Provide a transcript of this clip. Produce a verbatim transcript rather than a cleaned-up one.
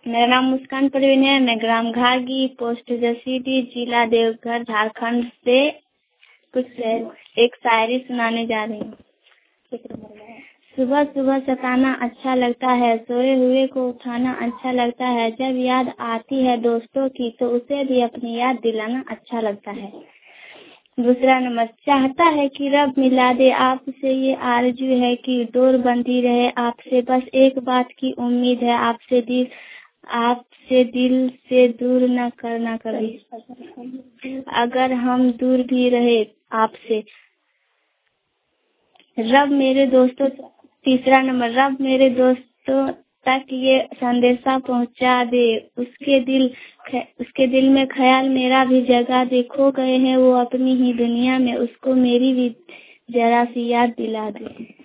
मेरा नाम मुस्कान परवीन है। मैं ग्राम घागी, पोस्ट जसीडीह, जिला देवघर, झारखंड से कुछ एक शायरी सुनाने जा रही हूँ। सुबह सुबह सताना अच्छा लगता है, सोए हुए को उठाना अच्छा लगता है। जब याद आती है दोस्तों की तो उसे भी अपनी याद दिलाना अच्छा लगता है। दूसरा नंबर, चाहता है कि रब मिला दे आपसे, ये आरज़ू है कि डोर बंधी रहे आपसे। बस एक बात की उम्मीद है आपसे, दिल आपसे दिल से दूर न करना कभी, अगर हम दूर भी रहे आपसे। रब मेरे दोस्तों तीसरा नंबर, रब मेरे दोस्तों तक ये संदेशा पहुंचा दे, उसके दिल उसके दिल में ख्याल मेरा भी जगा दे। खो गए हैं वो अपनी ही दुनिया में, उसको मेरी भी जरा सी याद दिला दे।